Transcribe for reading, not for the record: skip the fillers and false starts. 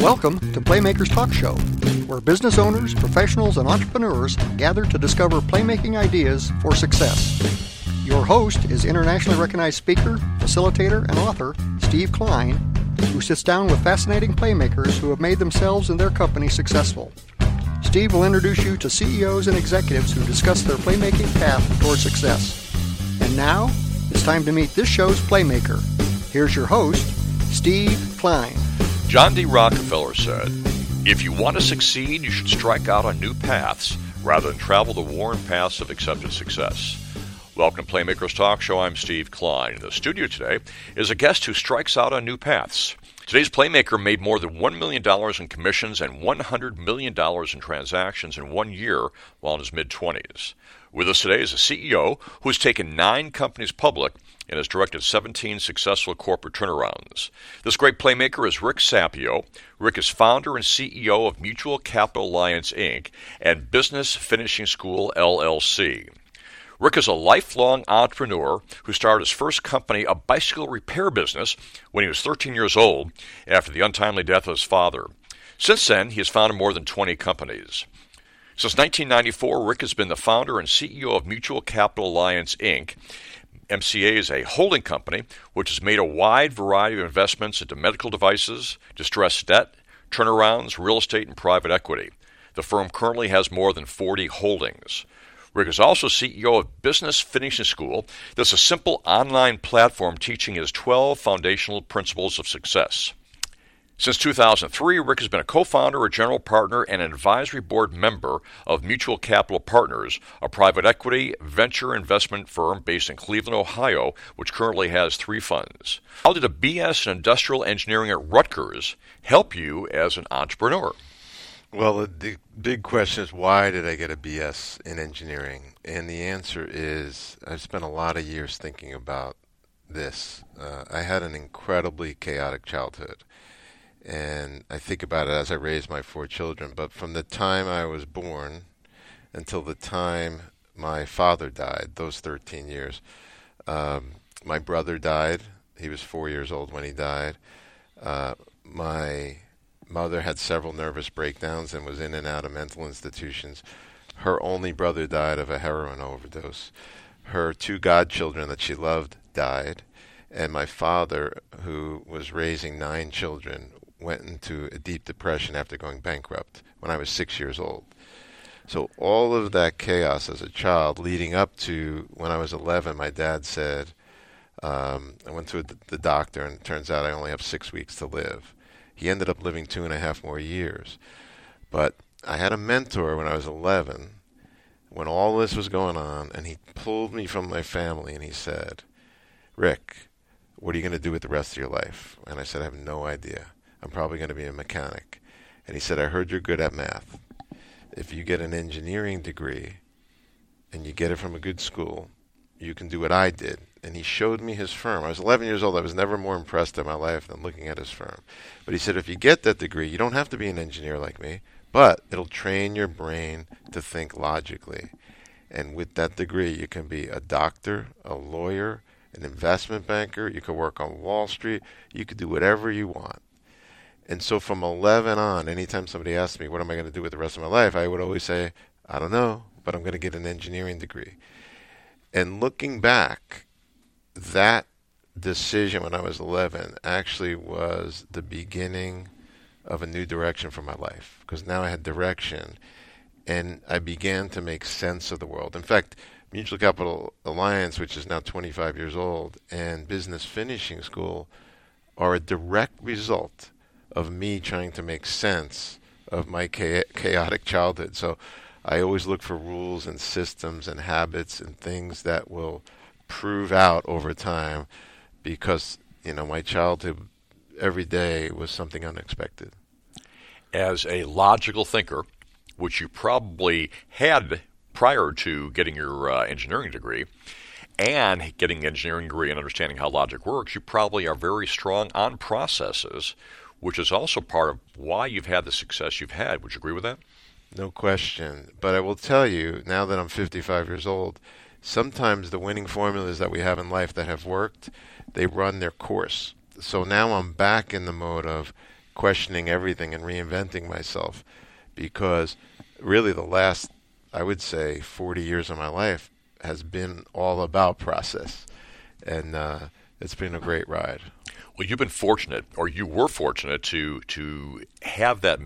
Welcome to Playmakers Talk Show, where business owners, professionals, and entrepreneurs gather to discover playmaking ideas for success. Your host is internationally recognized speaker, facilitator, and author Steve Klein, who sits down with fascinating playmakers who have made themselves and their company successful. Steve will introduce you to CEOs and executives who discuss their playmaking path toward success. And now, it's time to meet this show's playmaker. Here's your host, Steve Klein. John D. Rockefeller said, "If you want to succeed, you should strike out on new paths rather than travel the worn paths of accepted success." Welcome to Playmakers Talk Show. I'm Steve Klein. In the studio today is a guest who strikes out on new paths. Today's Playmaker made more than $1 million in commissions and $100 million in transactions in 1 year while in his mid-20s. With us today is a CEO who has taken 9 companies public and has directed 17 successful corporate turnarounds. This great playmaker is Rick Sapio. Rick is founder and CEO of Mutual Capital Alliance, Inc. and Business Finishing School, LLC. Rick is a lifelong entrepreneur who started his first company, a bicycle repair business, when he was 13 years old after the untimely death of his father. Since then, he has founded more than 20 companies. Since 1994, Rick has been the founder and CEO of Mutual Capital Alliance, Inc. MCA is a holding company which has made a wide variety of investments into medical devices, distressed debt, turnarounds, real estate, and private equity. The firm currently has more than 40 holdings. Rick is also CEO of Business Finishing School. That's a simple online platform teaching his 12 foundational principles of success. Since 2003, Rick has been a co-founder, a general partner, and an advisory board member of Mutual Capital Partners, a private equity venture investment firm based in Cleveland, Ohio, which currently has 3 funds. How did a BS in industrial engineering at Rutgers help you as an entrepreneur? Well, the big question is, why did I get a BS in engineering? And the answer is, I've spent a lot of years thinking about this. I had an incredibly chaotic childhood. And I think about it as I raised my 4 children. But from the time I was born until the time my father died, those 13 years, my brother died. He was 4 years old when he died. My mother had several nervous breakdowns and was in and out of mental institutions. Her only brother died of a heroin overdose. Her 2 godchildren that she loved died. And my father, who was raising 9 children, went into a deep depression after going bankrupt when I was 6 years old. So all of that chaos as a child leading up to when I was 11, my dad said, I went to the doctor and it turns out I only have 6 weeks to live. He ended up living 2.5 more years. But I had a mentor when I was 11 when all this was going on, and he pulled me from my family and he said, "Rick, what are you going to do with the rest of your life?" And I said, "I have no idea. I'm probably going to be a mechanic." And he said, "I heard you're good at math. If you get an engineering degree and you get it from a good school, you can do what I did." And he showed me his firm. I was 11 years old. I was never more impressed in my life than looking at his firm. But he said, if you get that degree, you don't have to be an engineer like me, but it'll train your brain to think logically. And with that degree, you can be a doctor, a lawyer, an investment banker. You can work on Wall Street. You can do whatever you want. And so from 11 on, anytime somebody asked me, what am I going to do with the rest of my life, I would always say, I don't know, but I'm going to get an engineering degree. And looking back, that decision when I was 11 actually was the beginning of a new direction for my life, because now I had direction and I began to make sense of the world. In fact, Mutual Capital Alliance, which is now 25 years old, and Business Finishing School are a direct result of me trying to make sense of my chaotic childhood. So I always look for rules and systems and habits and things that will prove out over time, because my childhood every day was something unexpected. As a logical thinker, which you probably had prior to getting your engineering degree, and getting the engineering degree and understanding how logic works, you probably are very strong on processes, which is also part of why you've had the success you've had. Would you agree with that? No question. But I will tell you, now that I'm 55 years old, sometimes the winning formulas that we have in life that have worked, they run their course. So now I'm back in the mode of questioning everything and reinventing myself, because really the last, I would say, 40 years of my life has been all about process, and it's been a great ride. Well, you've been fortunate, or you were fortunate, to have that